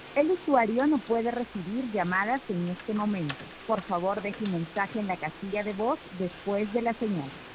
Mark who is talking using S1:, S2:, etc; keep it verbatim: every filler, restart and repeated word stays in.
S1: El usuario no puede recibir llamadas en este momento. Por favor, deje un mensaje en la casilla de voz después de la señal.